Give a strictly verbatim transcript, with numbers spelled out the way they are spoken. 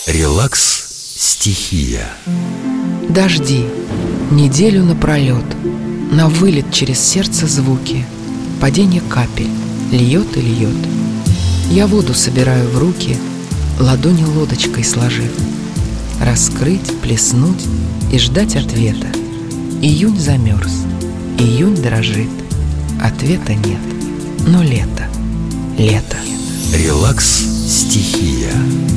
Релакс стихия. Дожди, неделю напролет, на вылет через сердце звуки, падение капель, льет и льет. Я воду собираю в руки, ладони лодочкой сложив. Раскрыть, плеснуть и ждать ответа. Июнь замерз, июнь дрожит. Ответа нет, но лето, лето. Релакс стихия.